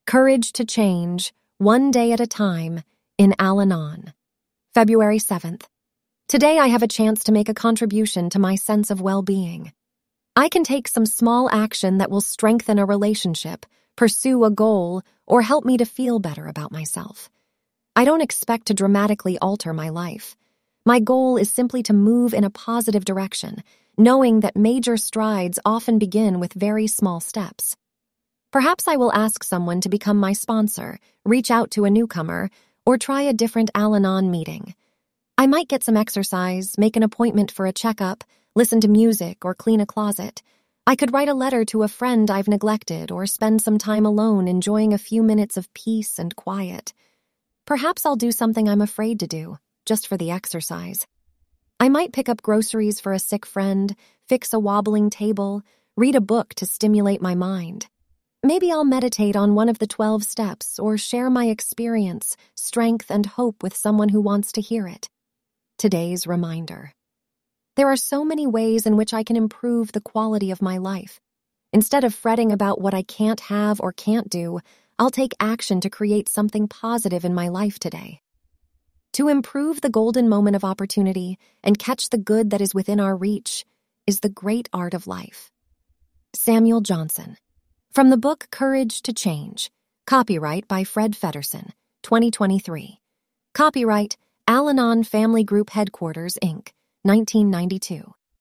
Courage to Change, One Day at a Time, in Al-Anon. February 7th. Today I have a chance to make a contribution to my sense of well-being. I can take some small action that will strengthen a relationship, pursue a goal, or help me to feel better about myself. I don't expect to dramatically alter my life. My goal is simply to move in a positive direction, knowing that major strides often begin with very small steps. Perhaps I will ask someone to become my sponsor, reach out to a newcomer, or try a different Al-Anon meeting. I might get some exercise, make an appointment for a checkup, listen to music, or clean a closet. I could write a letter to a friend I've neglected or spend some time alone enjoying a few minutes of peace and quiet. Perhaps I'll do something I'm afraid to do, just for the exercise. I might pick up groceries for a sick friend, fix a wobbling table, read a book to stimulate my mind. Maybe I'll meditate on one of the 12 steps or share my experience, strength, and hope with someone who wants to hear it. Today's reminder. There are so many ways in which I can improve the quality of my life. Instead of fretting about what I can't have or can't do, I'll take action to create something positive in my life today. To improve the golden moment of opportunity and catch the good that is within our reach is the great art of life. Samuel Johnson. From the book Courage to Change. Copyright by Fred Feddersen, 2023. Copyright Al-Anon Family Group Headquarters, Inc., 1992.